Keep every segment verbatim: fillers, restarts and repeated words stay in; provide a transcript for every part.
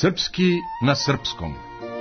Srpski na srpskom.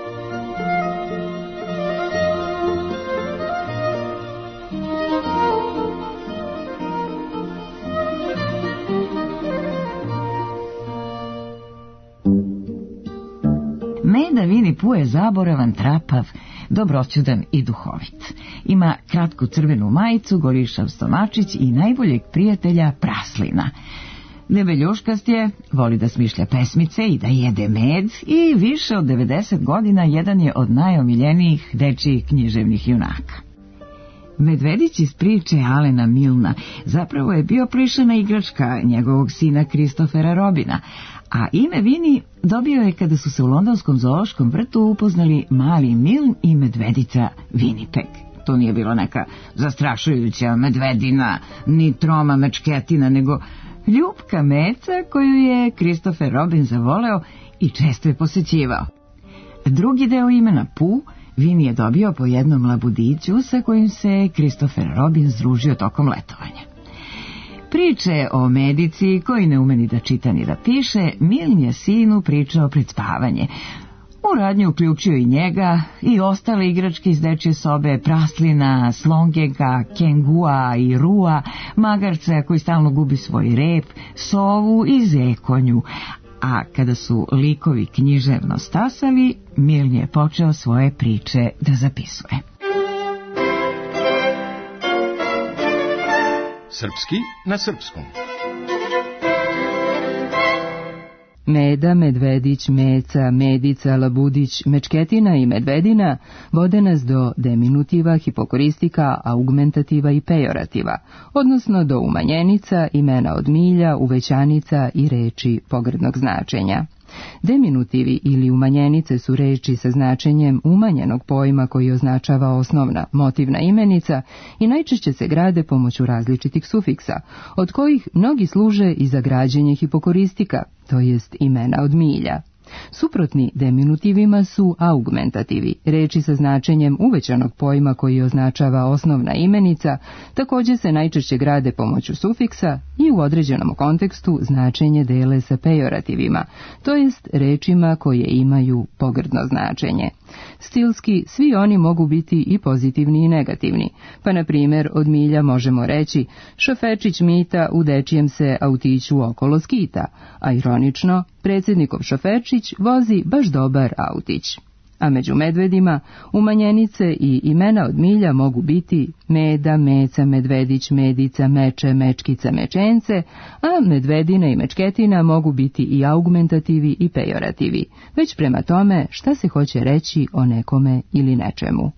Meda Vini Pu je zaboravan, trapav, dobroćudan i duhovit. Ima kratku crvenu majicu, golišav stomačić i najboljeg prijatelja Praslina. Debeljuškast je, voli da smišlja pesmice i da jede med i više od devedeset godina jedan je od najomiljenijih dečijih književnih junaka. Medvedić iz priče Alena Milna zapravo je bio plišana igračka njegovog sina Kristofera Robina, a ime Vini dobio je kada su se u londonskom zoološkom vrtu upoznali mali Miln i medvedica Winnipeg. To nije bilo neka zastrašujuća medvedina, ni troma mečketina, nego ljupka meca koju je Kristofer Robin zavoleo i često je posećivao. Drugi deo imena Pu Vini je dobio po jednom labudiću sa kojim se Kristofer Robin združio tokom letovanja. Priče o medici, koji ne ume ni da čita ni da piše, Miln je sinu pričao pred spavanje. U radnju uključio i njega i ostale igračke iz dečje sobe, Praslina, Slongega, Kengua i Rua, magarca koji stalno gubi svoj rep, sovu i zekonju. A kada su likovi književno stasali, Miln je počeo svoje priče da zapisuje. Srpski na srpskom. Meda, medvedić, meca, medica, labudić, mečketina i medvedina vode nas do deminutiva, hipokoristika, augmentativa i pejorativa, odnosno do umanjenica, imena od milja, uvećanica i reči pogrdnog značenja. Deminutivi ili umanjenice su reči sa značenjem umanjenog pojma koji označava osnovna motivna imenica i najčešće se grade pomoću različitih sufiksa, od kojih mnogi služe i za građenje hipokoristika, to jest imena od milja. Suprotni deminutivima su augmentativi, reči sa značenjem uvećanog pojma koji označava osnovna imenica, također se najčešće grade pomoću sufiksa i u određenom kontekstu značenje dele sa pejorativima, to jest rečima koje imaju pogrdno značenje. Stilski svi oni mogu biti i pozitivni i negativni, pa na primjer od milja možemo reći šofečić Mita u dečijem se autiću okolo skita, a ironično predsjednikov šofečić vozi baš dobar autić. A među medvedima umanjenice i imena od milja mogu biti meda, meca, medvedić, medica, meče, mečkica, mečence, a medvedina i mečketina mogu biti i augmentativi i pejorativi, već prema tome šta se hoće reći o nekome ili nečemu.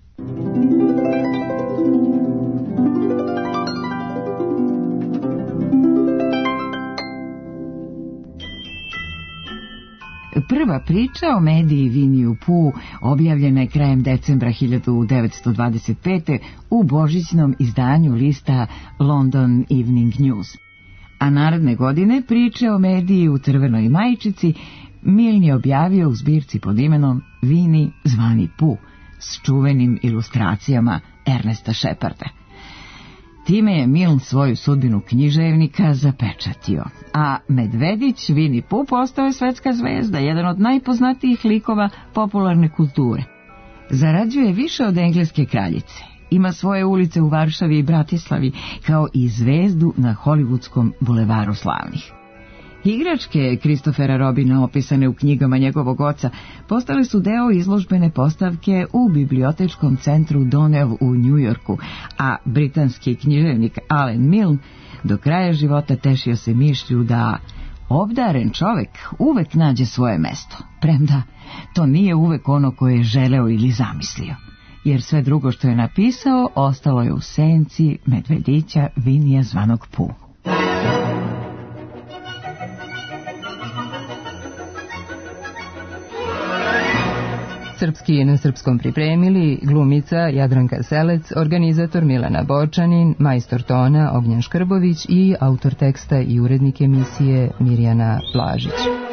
Prva priča o Medi Viniju Pu objavljena je krajem decembra hiljadu devetsto dvadeset pete. u božićnom izdanju lista London Evening News. A naredne godine priče o Mediji u crvenoj majčici Miln je objavio u zbirci pod imenom Vini zvani Pu s čuvenim ilustracijama Ernesta Sheparda. Time je Miln svoju sudbinu književnika zapečatio, a medvedić Vini Pu postao je svetska zvezda, jedan od najpoznatijih likova popularne kulture. Zarađuje više od engleske kraljice, ima svoje ulice u Varšavi i Bratislavi, kao i zvezdu na Hollywoodskom bulevaru slavnih. Igračke Kristofera Robina opisane u knjigama njegovog oca postale su deo izložbene postavke u bibliotečkom centru Donnell u Njujorku, a britanski književnik Alen Miln do kraja života tešio se mišlju da obdaren čovek uvek nađe svoje mesto, premda to nije uvek ono koje je želeo ili zamislio, jer sve drugo što je napisao ostalo je u senci medvedića Vinija zvanog Pu. Srpski na srpskom pripremili glumica Jadranka Selec, organizator Milena Borčanin, majstor tona Ognjen Škrbović i autor teksta i urednik emisije Mirjana Blažić.